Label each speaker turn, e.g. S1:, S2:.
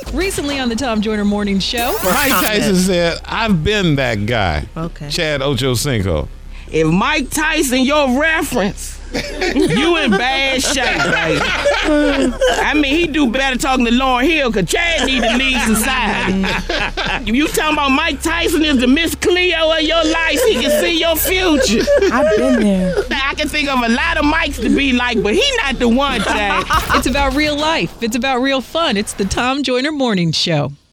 S1: Recently on the Tom Joyner Morning Show.
S2: Mike Tyson said, I've been that guy.
S3: Okay.
S2: Chad Ochocinco.
S4: If Mike Tyson your reference, you in bad shape, baby. I mean, he do better talking to Lauryn Hill, because Chad need to leave society. If you talking about Mike Tyson is the Miss Cleo of your life, he can see your future.
S3: I've been there.
S4: I can think of a lot of Mikes to be like, but he not the one, Chad.
S1: It's about real life. It's about real fun. It's the Tom Joyner Morning Show.